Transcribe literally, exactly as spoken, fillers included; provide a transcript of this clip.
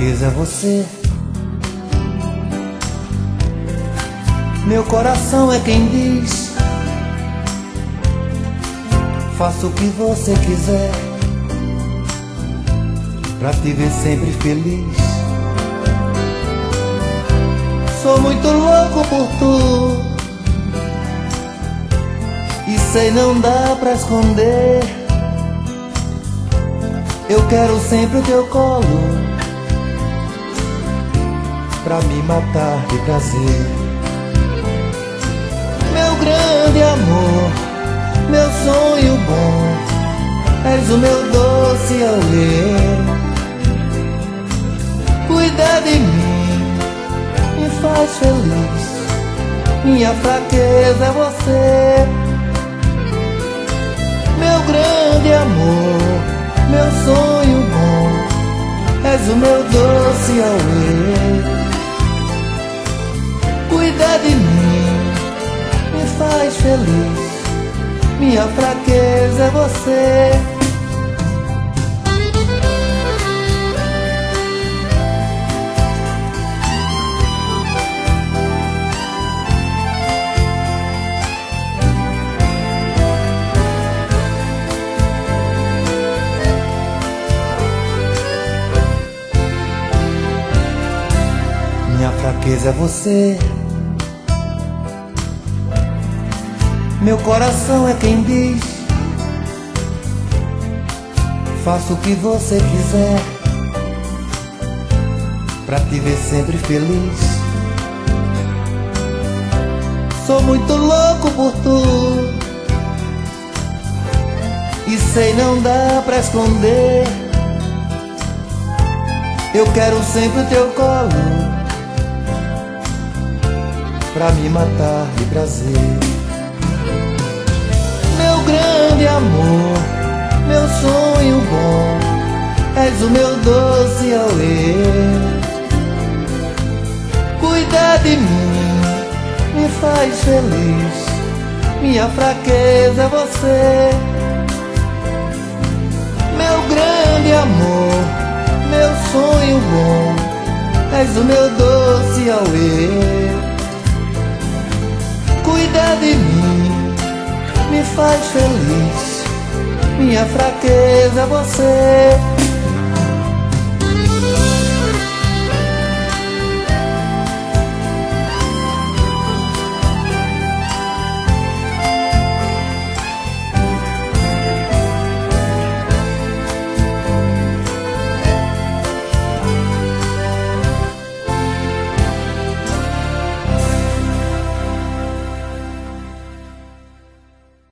fraqueza é você. Meu coração é quem diz: faça o que você quiser pra te ver sempre feliz. Sou muito louco por tu e sei não dá pra esconder. Eu quero sempre o teu colo pra me matar de prazer. Meu grande amor, meu sonho bom, és o meu doce auê. Cuida de mim, me faz feliz, minha fraqueza é você. Meu grande amor, meu sonho bom, és o meu doce auê. Cuida de mim, me faz feliz, minha fraqueza é você. Minha fraqueza é você. Meu coração é quem diz: faça o que você quiser pra te ver sempre feliz. Sou muito louco por tu e sei não dá pra esconder. Eu quero sempre o teu colo pra me matar de prazer. Meu grande amor, meu sonho bom, és o meu doce auê. Cuida de mim, me faz feliz, minha fraqueza é você. Meu grande amor, meu sonho bom, és o meu doce auê. Cuida de mim, me faz feliz, minha fraqueza é você.